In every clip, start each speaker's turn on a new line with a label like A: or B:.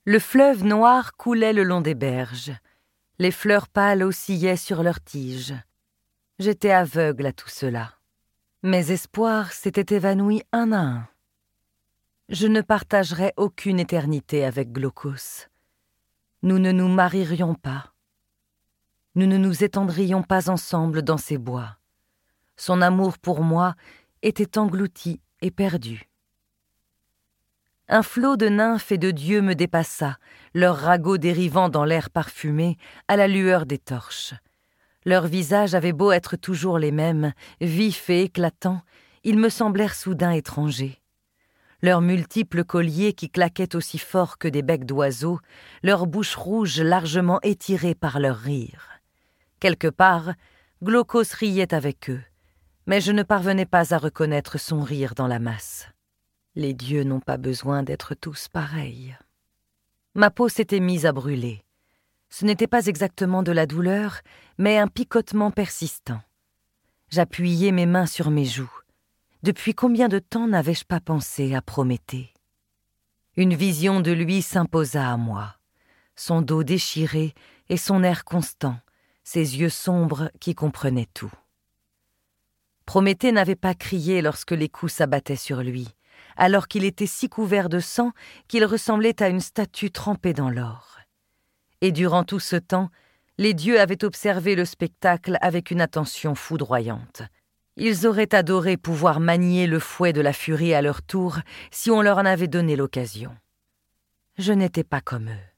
A: Le fleuve noir coulait le long des berges. Les fleurs pâles oscillaient sur leurs tiges. J'étais aveugle à tout cela. Mes espoirs s'étaient évanouis un à un. Je ne partagerais aucune éternité avec Glaucos. Nous ne nous marierions pas. Nous ne nous étendrions pas ensemble dans ces bois. Son amour pour moi était englouti et perdu. Un flot de nymphes et de dieux me dépassa, leurs ragots dérivant dans l'air parfumé à la lueur des torches. Leurs visages avaient beau être toujours les mêmes, vifs et éclatants, ils me semblèrent soudain étrangers. Leurs multiples colliers qui claquaient aussi fort que des becs d'oiseaux, leurs bouches rouges largement étirées par leurs rires. Quelque part, Glaucos riait avec eux, mais je ne parvenais pas à reconnaître son rire dans la masse. Les dieux n'ont pas besoin d'être tous pareils. Ma peau s'était mise à brûler. Ce n'était pas exactement de la douleur, mais un picotement persistant. J'appuyai mes mains sur mes joues. Depuis combien de temps n'avais-je pas pensé à Prométhée? Une vision de lui s'imposa à moi. Son dos déchiré et son air constant, ses yeux sombres qui comprenaient tout. Prométhée n'avait pas crié lorsque les coups s'abattaient sur lui, alors qu'il était si couvert de sang qu'il ressemblait à une statue trempée dans l'or. Et durant tout ce temps, les dieux avaient observé le spectacle avec une attention foudroyante. Ils auraient adoré pouvoir manier le fouet de la furie à leur tour si on leur en avait donné l'occasion. Je n'étais pas comme eux.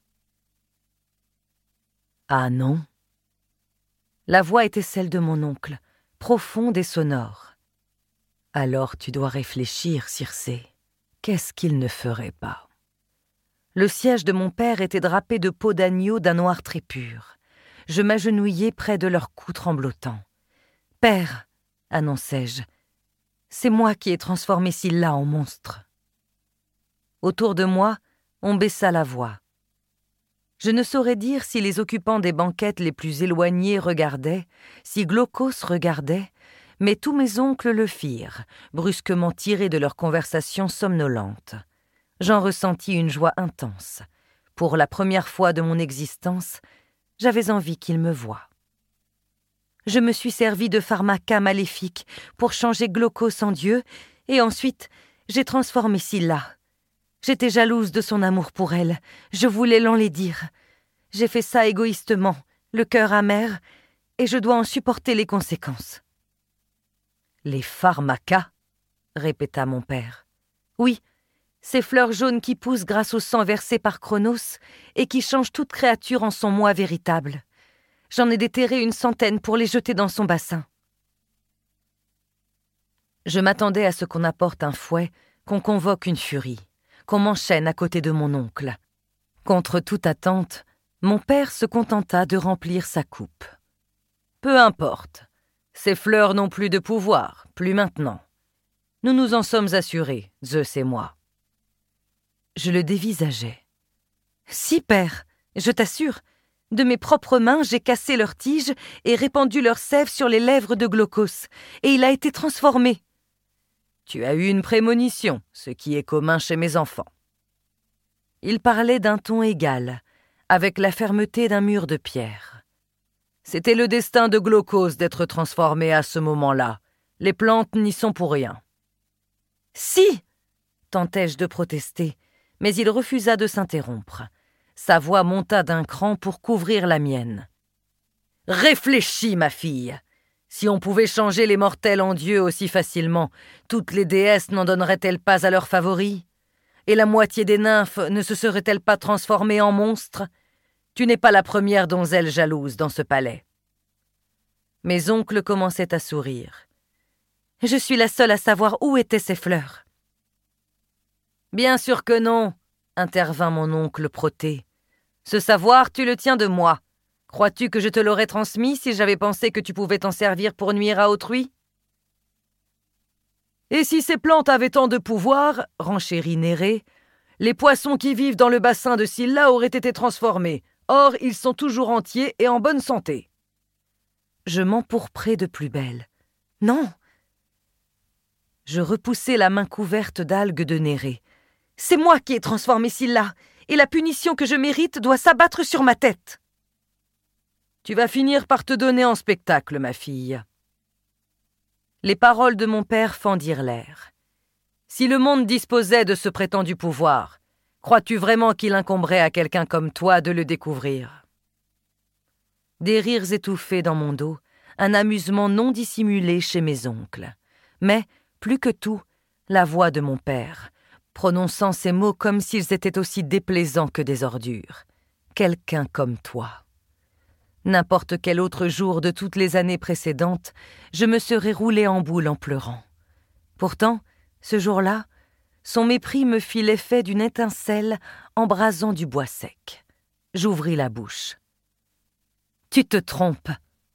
A: Ah non? La voix était celle de mon oncle, profonde et sonore. Alors tu dois réfléchir, Circé. Qu'est-ce qu'il ne ferait pas? Le siège de mon père était drapé de peau d'agneau d'un noir très pur. Je m'agenouillai près de leur cou tremblotant. « Père !» annonçai-je. « C'est moi qui ai transformé Scylla en monstre. » Autour de moi, on baissa la voix. Je ne saurais dire si les occupants des banquettes les plus éloignés regardaient, si Glaucos regardait, mais tous mes oncles le firent, brusquement tirés de leur conversation somnolente. J'en ressentis une joie intense. Pour la première fois de mon existence, j'avais envie qu'ils me voient. Je me suis servi de pharmacas maléfiques pour changer Glaucos en dieu, et ensuite, j'ai transformé Scylla. J'étais jalouse de son amour pour elle, je voulais l'enlaidir. J'ai fait ça égoïstement, le cœur amer, et je dois en supporter les conséquences. « Les pharmacas » répéta mon père. « Oui, ces fleurs jaunes qui poussent grâce au sang versé par Cronos et qui changent toute créature en son moi véritable. J'en ai déterré 100 pour les jeter dans son bassin. » Je m'attendais à ce qu'on apporte un fouet, qu'on convoque une furie, qu'on m'enchaîne à côté de mon oncle. Contre toute attente, mon père se contenta de remplir sa coupe. « Peu importe, ces fleurs n'ont plus de pouvoir, plus maintenant. Nous nous en sommes assurés, Zeus et moi. » Je le dévisageais. « Si, père, je t'assure, de mes propres mains, j'ai cassé leurs tiges et répandu leur sève sur les lèvres de Glaucos, et il a été transformé. » « Tu as eu une prémonition, ce qui est commun chez mes enfants. » Il parlait d'un ton égal, avec la fermeté d'un mur de pierre. C'était le destin de Glaucos d'être transformé à ce moment-là. Les plantes n'y sont pour rien. « Si !» tentai-je de protester, mais il refusa de s'interrompre. Sa voix monta d'un cran pour couvrir la mienne. « Réfléchis, ma fille! Si on pouvait changer les mortels en dieux aussi facilement, toutes les déesses n'en donneraient-elles pas à leurs favoris? Et la moitié des nymphes ne se seraient-elles pas transformées en monstres? Tu n'es pas la première donzelle jalouse dans ce palais. » Mes oncles commençaient à sourire. « Je suis la seule à savoir où étaient ces fleurs. » « Bien sûr que non, » intervint mon oncle Protée. « Ce savoir, tu le tiens de moi. Crois-tu que je te l'aurais transmis si j'avais pensé que tu pouvais t'en servir pour nuire à autrui? » « Et si ces plantes avaient tant de pouvoir, renchérit Nérée, les poissons qui vivent dans le bassin de Scylla auraient été transformés. Or, ils sont toujours entiers et en bonne santé. » Je m'empourprai de plus belle. « Non !» Je repoussai la main couverte d'algues de Nérée. « C'est moi qui ai transformé Scylla, et la punition que je mérite doit s'abattre sur ma tête. Tu vas finir par te donner en spectacle, ma fille. Les paroles de mon père fendirent l'air. Si le monde disposait de ce prétendu pouvoir, crois-tu vraiment qu'il incomberait à quelqu'un comme toi de le découvrir? Des rires étouffés dans mon dos, un amusement non dissimulé chez mes oncles. Mais, plus que tout, la voix de mon père, prononçant ces mots comme s'ils étaient aussi déplaisants que des ordures. Quelqu'un comme toi. N'importe quel autre jour de toutes les années précédentes, je me serais roulé en boule en pleurant. Pourtant, ce jour-là, son mépris me fit l'effet d'une étincelle embrasant du bois sec. J'ouvris la bouche. « Tu te trompes !»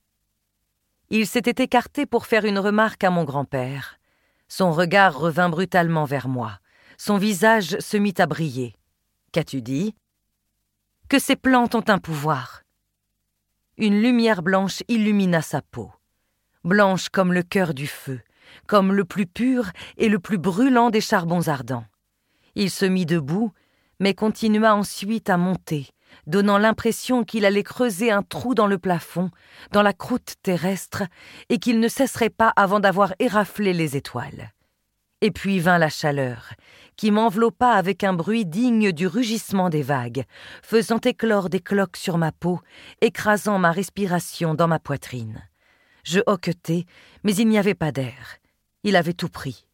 A: Il s'était écarté pour faire une remarque à mon grand-père. Son regard revint brutalement vers moi. Son visage se mit à briller. « Qu'as-tu dit ?»« Que ces plantes ont un pouvoir. » Une lumière blanche illumina sa peau. Blanche comme le cœur du feu, comme le plus pur et le plus brûlant des charbons ardents. Il se mit debout, mais continua ensuite à monter, donnant l'impression qu'il allait creuser un trou dans le plafond, dans la croûte terrestre, et qu'il ne cesserait pas avant d'avoir éraflé les étoiles. Et puis vint la chaleur, qui m'enveloppa avec un bruit digne du rugissement des vagues, faisant éclore des cloques sur ma peau, écrasant ma respiration dans ma poitrine. Je hoquetai, mais il n'y avait pas d'air. Il avait tout pris.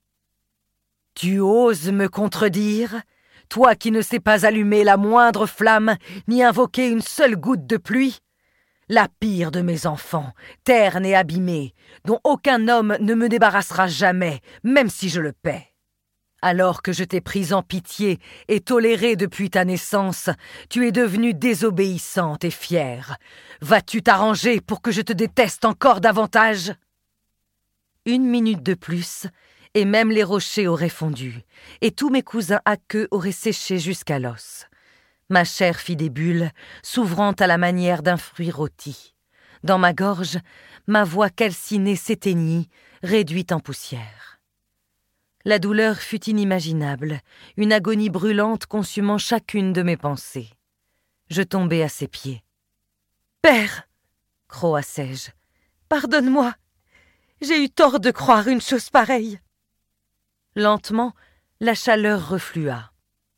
A: « Tu oses me contredire ? Toi qui ne sais pas allumer la moindre flamme, ni invoquer une seule goutte de pluie ? La pire de mes enfants, terne et abîmée, dont aucun homme ne me débarrassera jamais, même si je le paie. Alors que je t'ai prise en pitié et tolérée depuis ta naissance, tu es devenue désobéissante et fière. Vas-tu t'arranger pour que je te déteste encore davantage ? » Une minute de plus, et même les rochers auraient fondu, et tous mes cousins aqueux auraient séché jusqu'à l'os. Ma chair fit des bulles, s'ouvrant à la manière d'un fruit rôti. Dans ma gorge, ma voix calcinée s'éteignit, réduite en poussière. La douleur fut inimaginable, une agonie brûlante consumant chacune de mes pensées. Je tombai à ses pieds. « Père !» croassai-je. « Pardonne-moi. J'ai eu tort de croire une chose pareille. » Lentement, la chaleur reflua.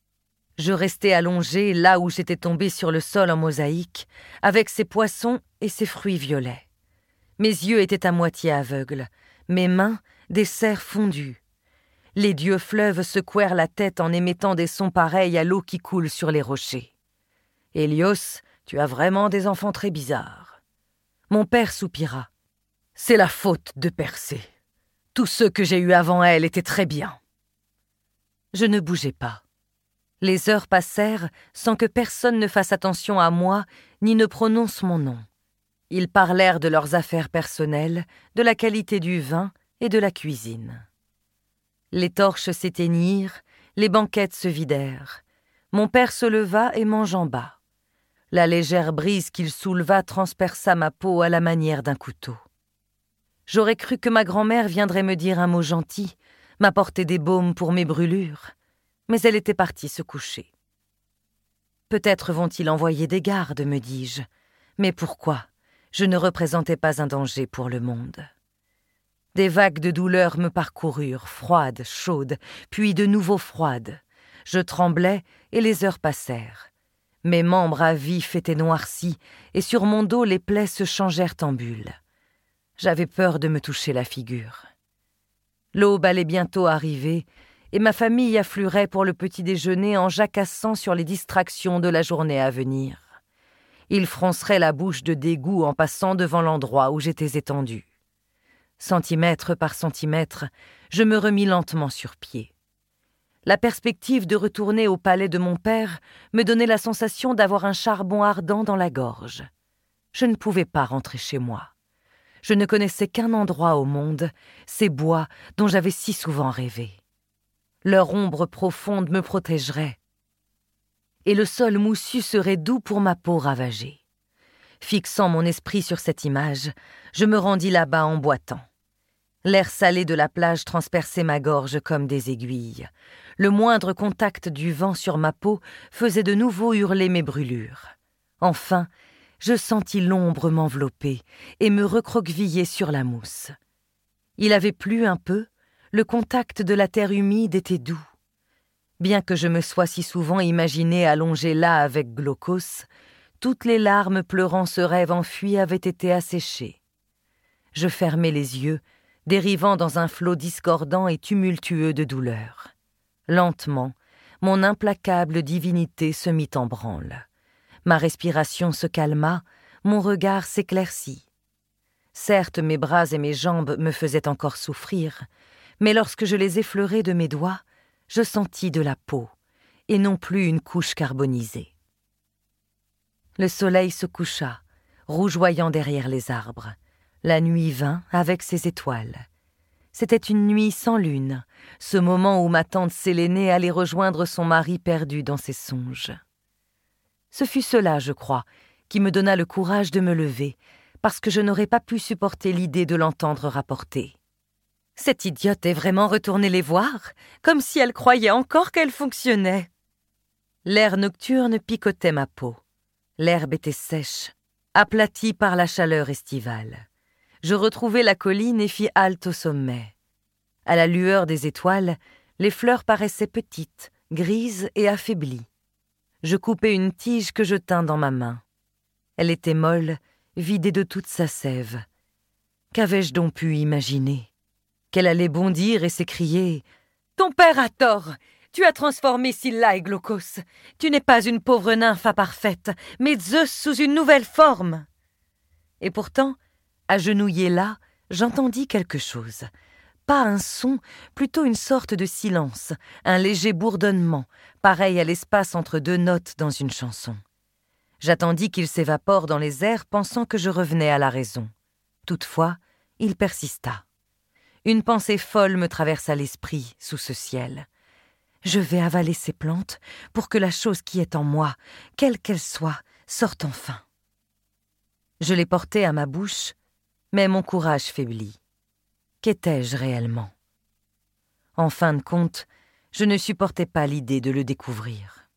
A: Je restai allongé là où j'étais tombé sur le sol en mosaïque, avec ses poissons et ses fruits violets. Mes yeux étaient à moitié aveugles, mes mains des cerfs fondus. Les dieux fleuves secouèrent la tête en émettant des sons pareils à l'eau qui coule sur les rochers. « Hélios, tu as vraiment des enfants très bizarres. » Mon père soupira. « C'est la faute de Persée. Tous ceux que j'ai eus avant elle étaient très bien. » Je ne bougeai pas. Les heures passèrent sans que personne ne fasse attention à moi ni ne prononce mon nom. Ils parlèrent de leurs affaires personnelles, de la qualité du vin et de la cuisine. Les torches s'éteignirent, les banquettes se vidèrent. Mon père se leva et m'enjamba. La légère brise qu'il souleva transperça ma peau à la manière d'un couteau. J'aurais cru que ma grand-mère viendrait me dire un mot gentil, m'apporter des baumes pour mes brûlures, mais elle était partie se coucher. Peut-être vont-ils envoyer des gardes, me dis-je, mais pourquoi ? Je ne représentais pas un danger pour le monde. Des vagues de douleur me parcoururent, froides, chaudes, puis de nouveau froides. Je tremblais et les heures passèrent. Mes membres à vif étaient noircis et sur mon dos les plaies se changèrent en bulles. J'avais peur de me toucher la figure. L'aube allait bientôt arriver et ma famille affluerait pour le petit déjeuner en jacassant sur les distractions de la journée à venir. Ils fronceraient la bouche de dégoût en passant devant l'endroit où j'étais étendu. Centimètre par centimètre, je me remis lentement sur pied. La perspective de retourner au palais de mon père me donnait la sensation d'avoir un charbon ardent dans la gorge. Je ne pouvais pas rentrer chez moi. Je ne connaissais qu'un endroit au monde, ces bois dont j'avais si souvent rêvé. Leur ombre profonde me protégerait, et le sol moussu serait doux pour ma peau ravagée. Fixant mon esprit sur cette image, je me rendis là-bas en boitant. L'air salé de la plage transperçait ma gorge comme des aiguilles. Le moindre contact du vent sur ma peau faisait de nouveau hurler mes brûlures. Enfin, je sentis l'ombre m'envelopper et me recroqueviller sur la mousse. Il avait plu un peu, le contact de la terre humide était doux. Bien que je me sois si souvent imaginé allongé là avec Glaucos, toutes les larmes pleurant ce rêve enfui avaient été asséchées. Je fermai les yeux, dérivant dans un flot discordant et tumultueux de douleur. Lentement, mon implacable divinité se mit en branle. Ma respiration se calma, mon regard s'éclaircit. Certes, mes bras et mes jambes me faisaient encore souffrir, mais lorsque je les effleurai de mes doigts, je sentis de la peau, et non plus une couche carbonisée. Le soleil se coucha, rougeoyant derrière les arbres. La nuit vint avec ses étoiles. C'était une nuit sans lune, ce moment où ma tante Sélénée allait rejoindre son mari perdu dans ses songes. Ce fut cela, je crois, qui me donna le courage de me lever, parce que je n'aurais pas pu supporter l'idée de l'entendre rapporter. « Cette idiote est vraiment retournée les voir, comme si elle croyait encore qu'elle fonctionnait. » L'air nocturne picotait ma peau. L'herbe était sèche, aplatie par la chaleur estivale. Je retrouvai la colline et fis halte au sommet. À la lueur des étoiles, les fleurs paraissaient petites, grises et affaiblies. Je coupai une tige que je tins dans ma main. Elle était molle, vidée de toute sa sève. Qu'avais-je donc pu imaginer? Qu'elle allait bondir et s'écrier « Ton père a tort! Tu as transformé Scylla et Glaucos. Tu n'es pas une pauvre nymphe imparfaite, mais Zeus sous une nouvelle forme. » Et pourtant, agenouillée là, j'entendis quelque chose. Pas un son, plutôt une sorte de silence, un léger bourdonnement, pareil à l'espace entre deux notes dans une chanson. J'attendis qu'il s'évapore dans les airs, pensant que je revenais à la raison. Toutefois, il persista. Une pensée folle me traversa l'esprit sous ce ciel. Je vais avaler ces plantes pour que la chose qui est en moi, quelle qu'elle soit, sorte enfin. Je les portai à ma bouche, mais mon courage faiblit. Qu'étais-je réellement? En fin de compte, je ne supportais pas l'idée de le découvrir.